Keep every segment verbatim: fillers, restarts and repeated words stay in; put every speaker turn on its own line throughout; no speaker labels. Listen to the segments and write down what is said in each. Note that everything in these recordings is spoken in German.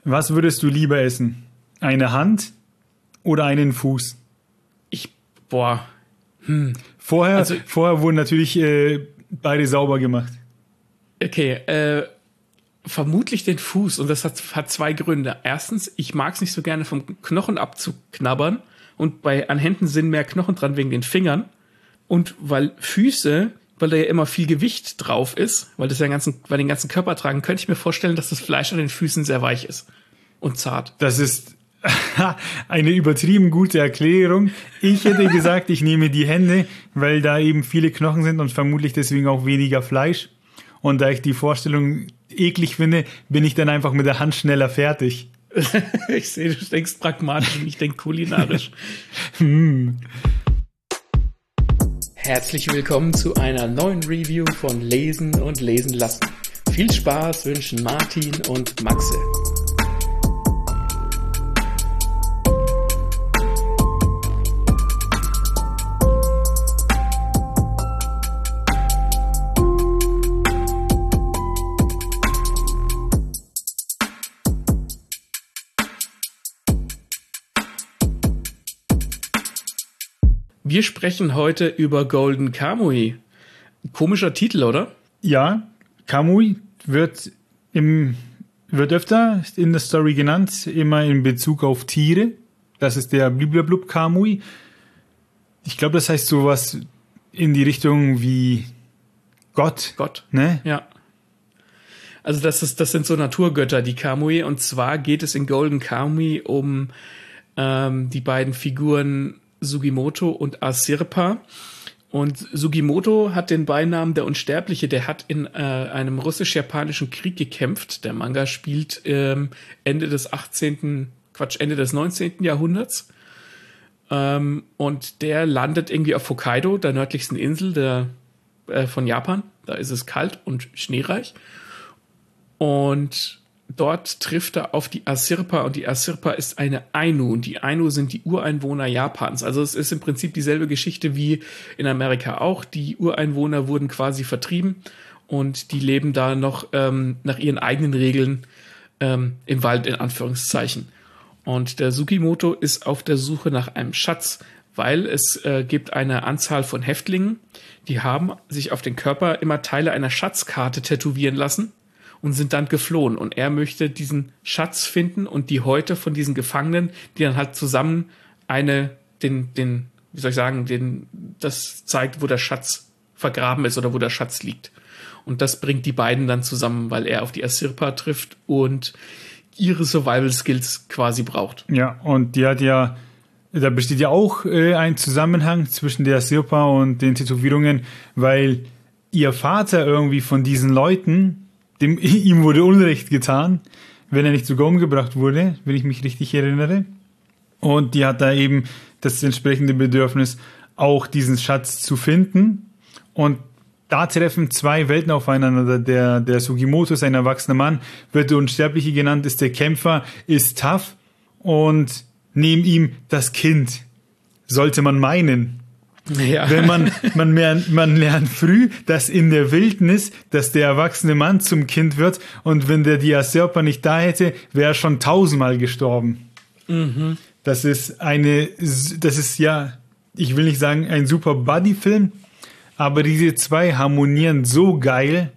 Was würdest du lieber essen? Eine Hand oder einen Fuß?
Ich, boah. Hm.
Vorher, also, vorher wurden natürlich äh, beide sauber gemacht.
Okay, äh, vermutlich den Fuß. Und das hat, hat zwei Gründe. Erstens, ich mag es nicht so gerne vom Knochen abzuknabbern. Und bei an Händen sind mehr Knochen dran wegen den Fingern. Und weil Füße, weil da ja immer viel Gewicht drauf ist, weil das ja den ganzen, weil den ganzen Körper tragen, könnte ich mir vorstellen, dass das Fleisch an den Füßen sehr weich ist und zart.
Das ist eine übertrieben gute Erklärung. Ich hätte gesagt, ich nehme die Hände, weil da eben viele Knochen sind und vermutlich deswegen auch weniger Fleisch. Und da ich die Vorstellung eklig finde, bin ich dann einfach mit der Hand schneller fertig.
Ich sehe, du denkst pragmatisch und ich denke kulinarisch.
hm.
Herzlich willkommen zu einer neuen Review von Lesen und Lesen lassen. Viel Spaß wünschen Martin und Maxe. Wir sprechen heute über Golden Kamuy. Komischer Titel, oder?
Ja, Kamuy wird im wird öfter in der Story genannt, immer in Bezug auf Tiere. Das ist der Bliblablub Kamuy. Ich glaube, das heißt sowas in die Richtung wie Gott.
Gott,
ne?
Ja. Also das ist, das sind so Naturgötter, die Kamuy. Und zwar geht es in Golden Kamuy um ähm, die beiden Figuren Sugimoto und Asirpa. Und Sugimoto hat den Beinamen der Unsterbliche, der hat in äh, einem russisch-japanischen Krieg gekämpft. Der Manga spielt ähm, Ende des achtzehnten. Quatsch, Ende des neunzehnten. Jahrhunderts. Ähm, und der landet irgendwie auf Hokkaido, der nördlichsten Insel der, äh, von Japan. Da ist es kalt und schneereich. Und dort trifft er auf die Asirpa und die Asirpa ist eine Ainu und die Ainu sind die Ureinwohner Japans. Also es ist im Prinzip dieselbe Geschichte wie in Amerika auch. Die Ureinwohner wurden quasi vertrieben und die leben da noch ähm, nach ihren eigenen Regeln ähm, im Wald in Anführungszeichen. Und der Sugimoto ist auf der Suche nach einem Schatz, weil es äh, gibt eine Anzahl von Häftlingen, die haben sich auf den Körper immer Teile einer Schatzkarte tätowieren lassen und sind dann geflohen. Und er möchte diesen Schatz finden und die Häute von diesen Gefangenen, die dann halt zusammen eine, den, den, wie soll ich sagen, den, das zeigt, wo der Schatz vergraben ist oder wo der Schatz liegt. Und das bringt die beiden dann zusammen, weil er auf die Asirpa trifft und ihre Survival-Skills quasi braucht.
Ja, und die hat ja, da besteht ja auch äh, ein Zusammenhang zwischen der Asirpa und den Tätowierungen, weil ihr Vater irgendwie von diesen Leuten, Dem, ihm wurde Unrecht getan, wenn er nicht sogar umgebracht wurde, wenn ich mich richtig erinnere. Und die hat da eben das entsprechende Bedürfnis, auch diesen Schatz zu finden. Und da treffen zwei Welten aufeinander. Der, der Sugimoto ist ein erwachsener Mann, wird der Unsterbliche genannt, ist der Kämpfer, ist tough. Und neben ihm das Kind, sollte man meinen.
Ja.
Wenn man, man, mehr, man lernt früh, dass in der Wildnis, dass der erwachsene Mann zum Kind wird und wenn der die Asirpa nicht da hätte, wäre er schon tausendmal gestorben.
Mhm.
Das ist eine, das ist ja, ich will nicht sagen ein super Buddy-Film, aber diese zwei harmonieren so geil.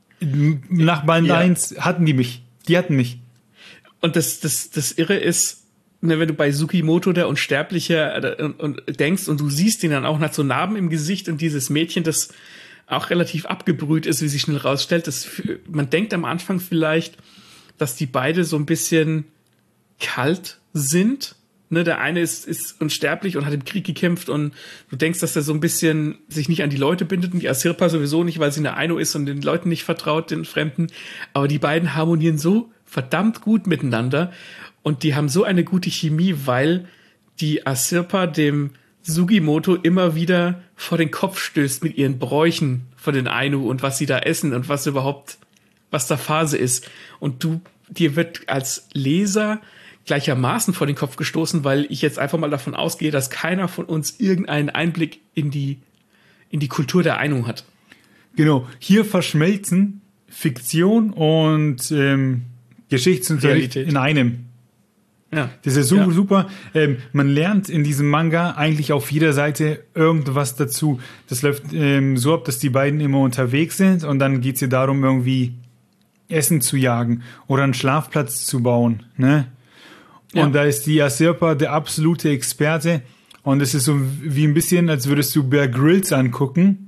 Nach Band
ja.
eins hatten die mich, die hatten mich.
Und das, das, das Irre ist, wenn du bei Sugimoto, der Unsterbliche, und, und denkst und du siehst ihn dann auch nach so Narben im Gesicht und dieses Mädchen, das auch relativ abgebrüht ist, wie sich schnell rausstellt, das, man denkt am Anfang vielleicht, dass die beide so ein bisschen kalt sind. Ne, der eine ist, ist unsterblich und hat im Krieg gekämpft und du denkst, dass er so ein bisschen sich nicht an die Leute bindet und die Asirpa sowieso nicht, weil sie eine Aino ist und den Leuten nicht vertraut, den Fremden. Aber die beiden harmonieren so verdammt gut miteinander. Und die haben so eine gute Chemie, weil die Asirpa dem Sugimoto immer wieder vor den Kopf stößt mit ihren Bräuchen von den Ainu und was sie da essen und was überhaupt, was da Phase ist. Und du, dir wird als Leser gleichermaßen vor den Kopf gestoßen, weil ich jetzt einfach mal davon ausgehe, dass keiner von uns irgendeinen Einblick in die, in die Kultur der Ainu hat.
Genau. Hier verschmelzen Fiktion und, ähm, Geschichtsunterricht
Realität.
in einem.
Ja.
Das ist super,
Ja.
super. Ähm, man lernt in diesem Manga eigentlich auf jeder Seite irgendwas dazu. Das läuft ähm, so ab, dass die beiden immer unterwegs sind und dann geht es ja darum, irgendwie Essen zu jagen oder einen Schlafplatz zu bauen. Ne?
Ja.
Und da ist die Asirpa der absolute Experte. Und es ist so wie ein bisschen, als würdest du Bear Grylls angucken.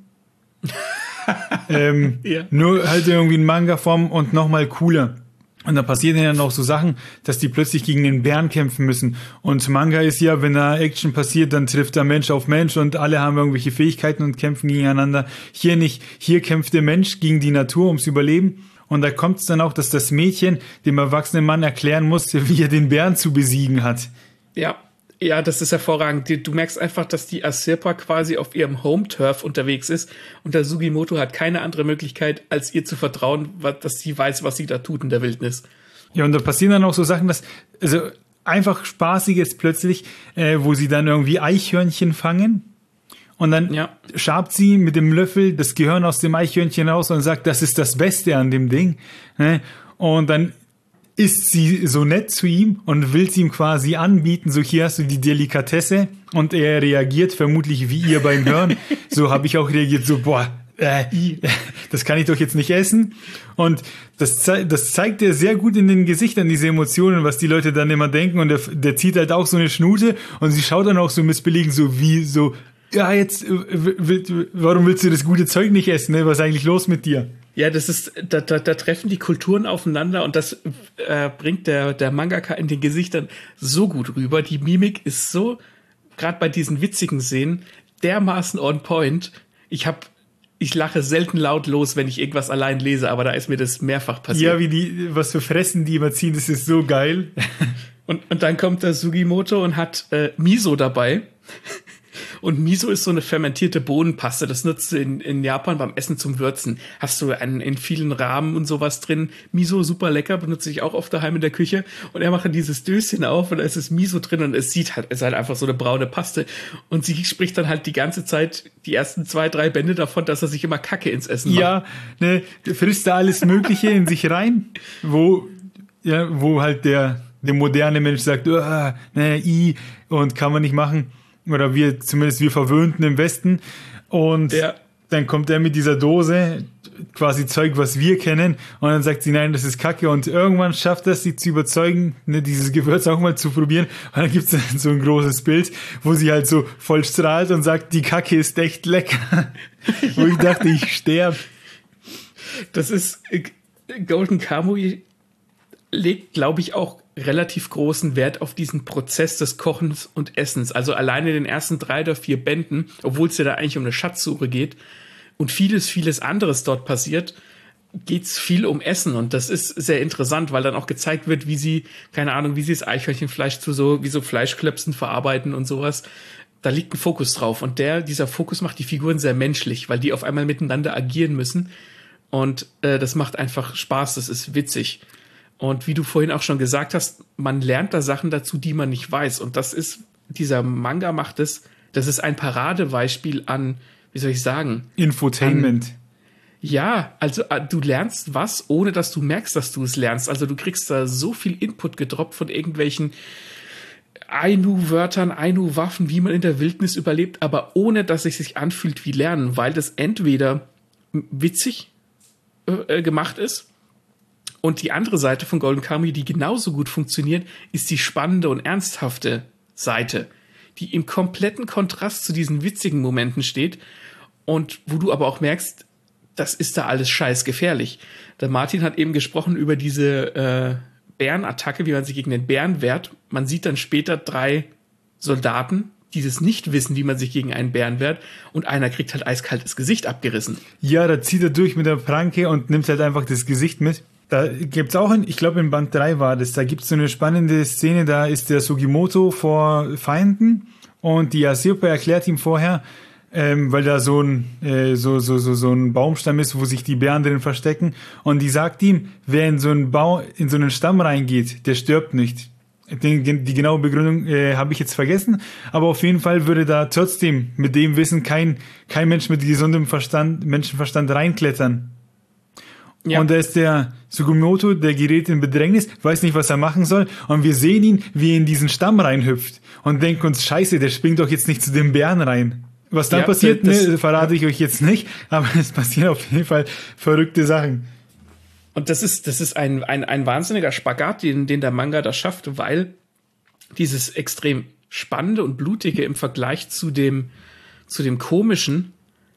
ähm,
Ja.
Nur halt irgendwie in Manga-Form und nochmal cooler. Und da passieren dann auch so Sachen, dass die plötzlich gegen den Bären kämpfen müssen. Und Manga ist ja, wenn da Action passiert, dann trifft der Mensch auf Mensch und alle haben irgendwelche Fähigkeiten und kämpfen gegeneinander. Hier nicht. Hier kämpft der Mensch gegen die Natur ums Überleben. Und da kommt es dann auch, dass das Mädchen dem erwachsenen Mann erklären muss, wie er den Bären zu besiegen hat.
Ja, ja, das ist hervorragend. Du merkst einfach, dass die Asirpa quasi auf ihrem Home-Turf unterwegs ist und der Sugimoto hat keine andere Möglichkeit, als ihr zu vertrauen, dass sie weiß, was sie da tut in der Wildnis.
Ja, und da passieren dann auch so Sachen, dass, also einfach Spaßiges plötzlich, äh, wo sie dann irgendwie Eichhörnchen fangen und dann
Ja.
schabt sie mit dem Löffel das Gehirn aus dem Eichhörnchen raus und sagt, das ist das Beste an dem Ding. Ne? Und dann ist sie so nett zu ihm und will es ihm quasi anbieten, so hier hast du die Delikatesse und er reagiert vermutlich wie ihr beim Hören. So habe ich auch reagiert, so boah, äh, das kann ich doch jetzt nicht essen. Und das, ze- das zeigt er sehr gut in den Gesichtern, diese Emotionen, was die Leute dann immer denken und der, der zieht halt auch so eine Schnute und sie schaut dann auch so missbilligend, so wie so, ja jetzt, äh, will, warum willst du das gute Zeug nicht essen, ne? Was ist eigentlich los mit dir?
Ja, das ist, da, da, da treffen die Kulturen aufeinander und das äh, bringt der, der Mangaka in den Gesichtern so gut rüber. Die Mimik ist so, gerade bei diesen witzigen Szenen, dermaßen on point. Ich hab, ich lache selten laut los, wenn ich irgendwas allein lese, aber da ist mir das mehrfach passiert.
Ja, wie die, was für Fressen die immer ziehen, das ist so geil.
Und, und dann kommt der Sugimoto und hat äh, Miso dabei. Und Miso ist so eine fermentierte Bohnenpaste. Das nutzt du in, in Japan beim Essen zum Würzen. Hast du einen, in vielen Ramen und sowas drin. Miso, super lecker, benutze ich auch oft daheim in der Küche. Und er macht dieses Döschen auf und da ist es Miso drin und es sieht halt, es ist halt einfach so eine braune Paste. Und sie spricht dann halt die ganze Zeit, die ersten zwei, drei Bände davon, dass er sich immer Kacke ins Essen macht.
Ja, ne, der frisst da alles Mögliche in sich rein, wo, ja, wo halt der, der moderne Mensch sagt, oh, ne, i, und kann man nicht machen. Oder wir, zumindest wir Verwöhnten im Westen. Und
Ja.
dann kommt er mit dieser Dose, quasi Zeug, was wir kennen. Und dann sagt sie, nein, das ist Kacke. Und irgendwann schafft er es, sie zu überzeugen, ne, dieses Gewürz auch mal zu probieren. Und dann gibt es so ein großes Bild, wo sie halt so voll strahlt und sagt, die Kacke ist echt lecker. Wo ich dachte, ich sterbe.
Das ist, äh, Golden Kamuy legt, glaube ich, auch relativ großen Wert auf diesen Prozess des Kochens und Essens. Also alleine in den ersten drei oder vier Bänden, obwohl es ja da eigentlich um eine Schatzsuche geht und vieles, vieles anderes dort passiert, geht's viel um Essen. Und das ist sehr interessant, weil dann auch gezeigt wird, wie sie, keine Ahnung, wie sie das Eichhörnchenfleisch zu so, wie so Fleischklöpsen verarbeiten und sowas. Da liegt ein Fokus drauf. Und der, dieser Fokus macht die Figuren sehr menschlich, weil die auf einmal miteinander agieren müssen. Und äh, das macht einfach Spaß, das ist witzig. Und wie du vorhin auch schon gesagt hast, man lernt da Sachen dazu, die man nicht weiß. Und das ist, dieser Manga macht es, das ist ein Paradebeispiel an, wie soll ich sagen?
Infotainment.
An, ja, also du lernst was, ohne dass du merkst, dass du es lernst. Also du kriegst da so viel Input gedroppt von irgendwelchen Ainu-Wörtern, Ainu-Waffen, wie man in der Wildnis überlebt, aber ohne, dass es sich anfühlt wie Lernen, weil das entweder witzig äh, gemacht ist. Und die andere Seite von Golden Kamuy, die genauso gut funktioniert, ist die spannende und ernsthafte Seite, die im kompletten Kontrast zu diesen witzigen Momenten steht und wo du aber auch merkst, das ist da alles scheiß gefährlich. Der Martin hat eben gesprochen über diese äh, Bärenattacke, wie man sich gegen den Bären wehrt. Man sieht dann später drei Soldaten, die das nicht wissen, wie man sich gegen einen Bären wehrt und einer kriegt halt eiskaltes Gesicht abgerissen.
Ja, da zieht er durch mit der Pranke und nimmt halt einfach das Gesicht mit. Da gibt's auch, in, ich glaube in Band drei war das, da gibt's so eine spannende Szene, da ist der Sugimoto vor Feinden und die Asirpa erklärt ihm vorher, ähm, weil da so ein, äh, so, so, so, so ein Baumstamm ist, wo sich die Bären drin verstecken und die sagt ihm, wer in so einen Baum, in so einen Stamm reingeht, der stirbt nicht. Die, die genaue Begründung äh, habe ich jetzt vergessen, aber auf jeden Fall würde da trotzdem mit dem Wissen kein, kein Mensch mit gesundem Verstand, Menschenverstand reinklettern. Ja. Und da ist der Sugimoto, der gerät in Bedrängnis, weiß nicht, was er machen soll. Und wir sehen ihn, wie er in diesen Stamm reinhüpft. Und denken uns, scheiße, der springt doch jetzt nicht zu den Bären rein. Was dann ja, passiert, das, ne, verrate ich euch jetzt nicht. Aber es passieren auf jeden Fall verrückte Sachen.
Und das ist, das ist ein, ein, ein wahnsinniger Spagat, den, den der Manga da schafft, weil dieses extrem Spannende und Blutige im Vergleich zu dem, zu dem Komischen,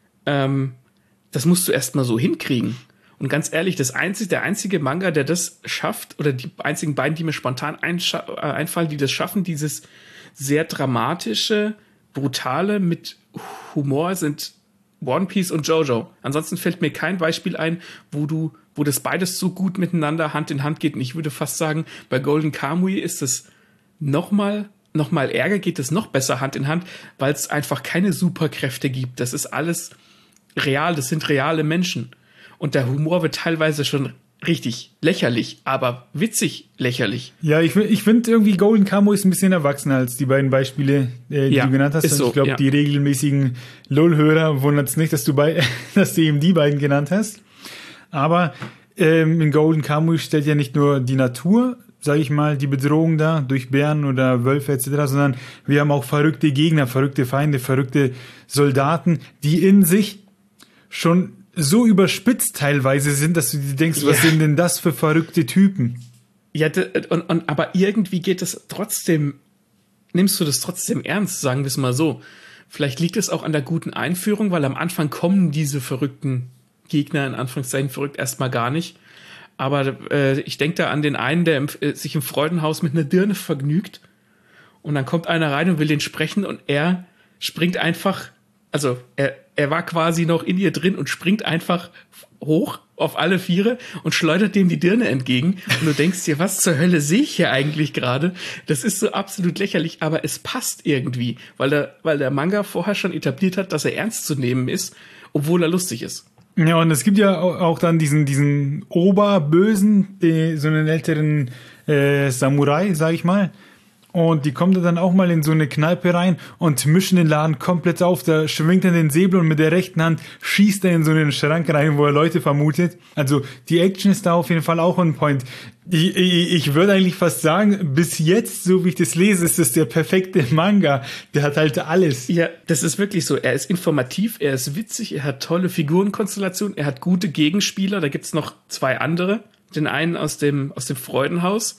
ähm, das musst du erstmal so hinkriegen. Und ganz ehrlich, das einzige, der einzige Manga, der das schafft, oder die einzigen beiden, die mir spontan einscha- äh, einfallen, die das schaffen, dieses sehr dramatische, brutale mit Humor, sind One Piece und JoJo. Ansonsten fällt mir kein Beispiel ein, wo du, wo das beides so gut miteinander Hand in Hand geht. Und ich würde fast sagen, bei Golden Kamuy ist es noch mal, noch mal ärger, geht es noch besser Hand in Hand, weil es einfach keine Superkräfte gibt. Das ist alles real, das sind reale Menschen. Und der Humor wird teilweise schon richtig lächerlich, aber witzig lächerlich.
Ja, ich, ich finde irgendwie Golden Kamuy ist ein bisschen erwachsener als die beiden Beispiele, äh, die ja, du genannt hast. Und so, ich glaube, ja. Die regelmäßigen LOL-Hörer wundert es nicht, dass du, bei, dass du eben die beiden genannt hast. Aber ähm, in Golden Kamuy stellt ja nicht nur die Natur, sage ich mal, die Bedrohung da durch Bären oder Wölfe et cetera, sondern wir haben auch verrückte Gegner, verrückte Feinde, verrückte Soldaten, die in sich schon so überspitzt teilweise sind, dass du dir denkst, was ja. sind denn das für verrückte Typen?
Ja, und, und, aber irgendwie geht es trotzdem, nimmst du das trotzdem ernst, sagen wir es mal so. Vielleicht liegt es auch an der guten Einführung, weil am Anfang kommen diese verrückten Gegner, in Anführungszeichen verrückt, erstmal gar nicht. Aber äh, ich denke da an den einen, der im, äh, sich im Freudenhaus mit einer Dirne vergnügt und dann kommt einer rein und will den sprechen und er springt einfach, also er, er war quasi noch in ihr drin und springt einfach hoch auf alle Viere und schleudert dem die Dirne entgegen. Und du denkst dir, was zur Hölle sehe ich hier eigentlich gerade? Das ist so absolut lächerlich, aber es passt irgendwie, weil der, weil der Manga vorher schon etabliert hat, dass er ernst zu nehmen ist, obwohl er lustig ist.
Ja, und es gibt ja auch dann diesen, diesen Oberbösen, die, so einen älteren äh, Samurai, sag ich mal. Und die kommen dann auch mal in so eine Kneipe rein und mischen den Laden komplett auf. Da schwingt er den Säbel und mit der rechten Hand schießt er in so einen Schrank rein, wo er Leute vermutet. Also die Action ist da auf jeden Fall auch on point. Ich, ich, ich würde eigentlich fast sagen, bis jetzt, so wie ich das lese, ist das der perfekte Manga. Der hat halt alles.
Ja, das ist wirklich so. Er ist informativ, er ist witzig, er hat tolle Figurenkonstellationen, er hat gute Gegenspieler. Da gibt's noch zwei andere. Den einen aus dem, aus dem Freudenhaus.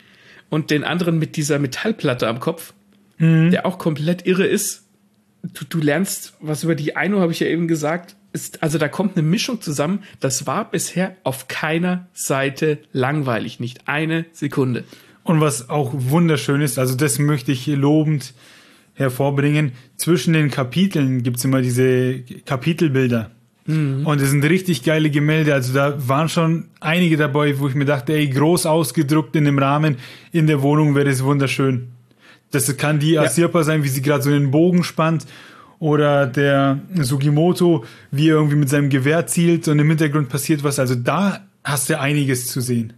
Und den anderen mit dieser Metallplatte am Kopf, mhm. der auch komplett irre ist. Du, du lernst was über die Ainu, habe ich ja eben gesagt. Ist, also da kommt eine Mischung zusammen. Das war bisher auf keiner Seite langweilig. Nicht eine Sekunde.
Und was auch wunderschön ist, also das möchte ich lobend hervorbringen, zwischen den Kapiteln gibt's immer diese Kapitelbilder. Mhm. Und es sind richtig geile Gemälde, also da waren schon einige dabei, wo ich mir dachte, ey, groß ausgedruckt in dem Rahmen in der Wohnung wäre es wunderschön. Das kann die Asirpa ja. sein, wie sie gerade so einen Bogen spannt, oder der Sugimoto, wie er irgendwie mit seinem Gewehr zielt und im Hintergrund passiert was, also da hast du einiges zu sehen.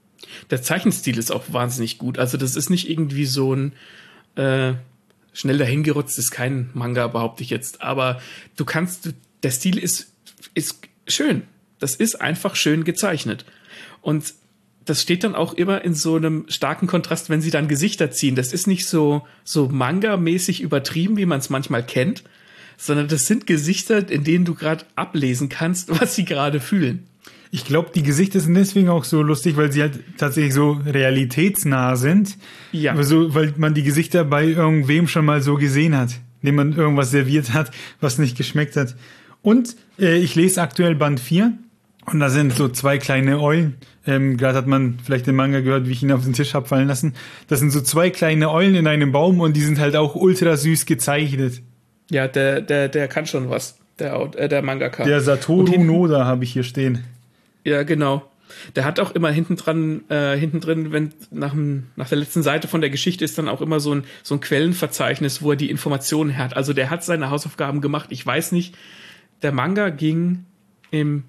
Der Zeichenstil ist auch wahnsinnig gut, also das ist nicht irgendwie so ein äh, schnell dahingerutzt, ist kein Manga, behaupte ich jetzt, aber du kannst, der Stil ist ist schön. Das ist einfach schön gezeichnet. Und das steht dann auch immer in so einem starken Kontrast, wenn sie dann Gesichter ziehen. Das ist nicht so, so Manga-mäßig übertrieben, wie man es manchmal kennt, sondern das sind Gesichter, in denen du gerade ablesen kannst, was sie gerade fühlen.
Ich glaube, die Gesichter sind deswegen auch so lustig, weil sie halt tatsächlich so realitätsnah sind. Ja. Also, weil man die Gesichter bei irgendwem schon mal so gesehen hat, dem man irgendwas serviert hat, was nicht geschmeckt hat. Und äh, ich lese aktuell Band vier und da sind so zwei kleine Eulen. Ähm, Gerade hat man vielleicht den Manga gehört, wie ich ihn auf den Tisch hab fallen lassen. Das sind so zwei kleine Eulen in einem Baum und die sind halt auch ultra süß gezeichnet.
Ja, der der der kann schon was, der äh, der Mangaka.
Der Satoru hinten, Noda habe ich hier stehen.
Ja, genau. Der hat auch immer hinten dran, äh, hinten drin, wenn nach, dem, nach der letzten Seite von der Geschichte ist dann auch immer so ein so ein Quellenverzeichnis, wo er die Informationen hat. Also der hat seine Hausaufgaben gemacht. Ich weiß nicht. Der Manga ging im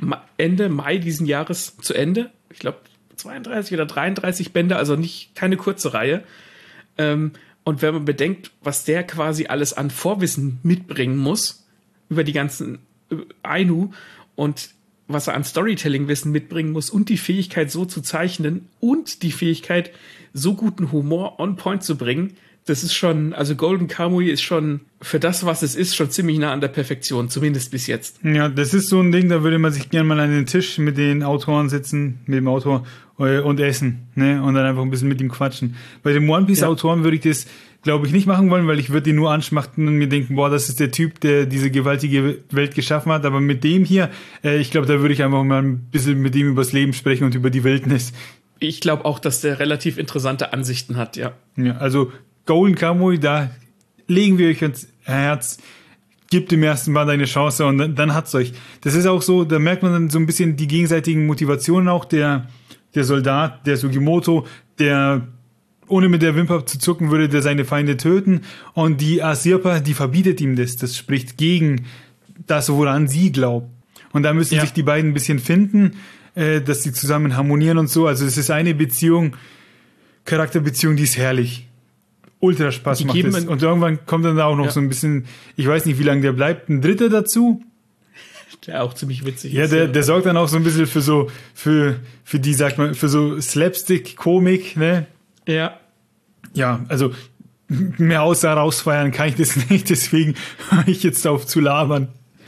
Ende Mai diesen Jahres zu Ende. Ich glaube zweiunddreißig oder dreiunddreißig Bände, also nicht keine kurze Reihe. Ähm, und wenn man bedenkt, was der quasi alles an Vorwissen mitbringen muss über die ganzen Ainu und was er an Storytelling-Wissen mitbringen muss und die Fähigkeit, so zu zeichnen und die Fähigkeit, so guten Humor on point zu bringen, das ist schon, also Golden Kamuy ist schon für das, was es ist, schon ziemlich nah an der Perfektion, zumindest bis jetzt.
Ja, das ist so ein Ding, da würde man sich gerne mal an den Tisch mit den Autoren sitzen, mit dem Autor äh, und essen, ne, und dann einfach ein bisschen mit ihm quatschen. Bei den One Piece Autoren würde ich das, glaube ich, nicht machen wollen, weil ich würde ihn nur anschmachten und mir denken, boah, das ist der Typ, der diese gewaltige Welt geschaffen hat, aber mit dem hier, äh, ich glaube, da würde ich einfach mal ein bisschen mit ihm übers Leben sprechen und über die Wildnis.
Ich glaube auch, dass der relativ interessante Ansichten hat, ja.
Ja, also Golden Kamuy, da legen wir euch ans Herz, gebt dem ersten Band eine Chance und dann, dann hat's euch. Das ist auch so, da merkt man dann so ein bisschen die gegenseitigen Motivationen auch, der, der Soldat, der Sugimoto, der ohne mit der Wimper zu zucken würde, der seine Feinde töten, und die Asirpa, die verbietet ihm das, das spricht gegen das, woran sie glaubt. Und da müssen
ja.
sich die beiden ein bisschen finden, äh, dass sie zusammen harmonieren und so, also es ist eine Beziehung, Charakterbeziehung, die ist herrlich. Ultra Spaß macht es. Und irgendwann kommt dann da auch noch ja. so ein bisschen, ich weiß nicht, wie lange der bleibt, ein Dritter dazu.
Der auch ziemlich witzig
ja,
ist.
Der, der sorgt dann auch so ein bisschen für so, für, für die, sagt man, für so Slapstick-Komik, ne?
Ja.
Ja, also mehr außer rausfeiern kann ich das nicht, deswegen höre ich jetzt auf zu labern.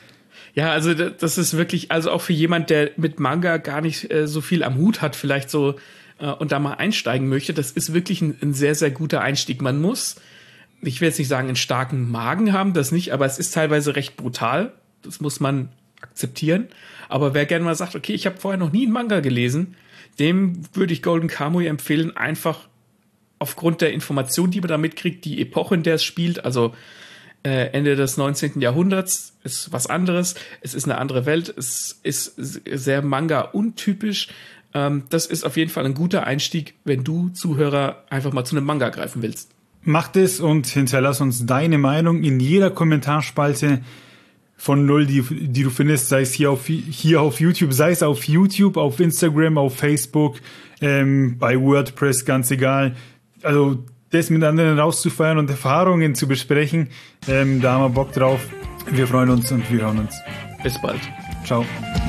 Ja, also das ist wirklich, also auch für jemand, der mit Manga gar nicht äh, so viel am Hut hat, vielleicht so, und da mal einsteigen möchte, das ist wirklich ein, ein sehr, sehr guter Einstieg. Man muss, ich will jetzt nicht sagen, einen starken Magen haben, das nicht, aber es ist teilweise recht brutal. Das muss man akzeptieren. Aber wer gerne mal sagt, okay, ich habe vorher noch nie einen Manga gelesen, dem würde ich Golden Kamuy empfehlen, einfach aufgrund der Information, die man da mitkriegt, die Epoche, in der es spielt, also äh, Ende des neunzehnten Jahrhunderts, ist was anderes. Es ist eine andere Welt. Es ist sehr Manga-untypisch. Das ist auf jeden Fall ein guter Einstieg, wenn du, Zuhörer, einfach mal zu einem Manga greifen willst.
Mach das und hinterlass uns deine Meinung in jeder Kommentarspalte von Null, die, die du findest, sei es hier auf, hier auf YouTube, sei es auf YouTube, auf Instagram, auf Facebook, ähm, bei WordPress, ganz egal. Also das mit anderen rauszufeiern und Erfahrungen zu besprechen, ähm, da haben wir Bock drauf. Wir freuen uns und wir hören uns.
Bis bald.
Ciao.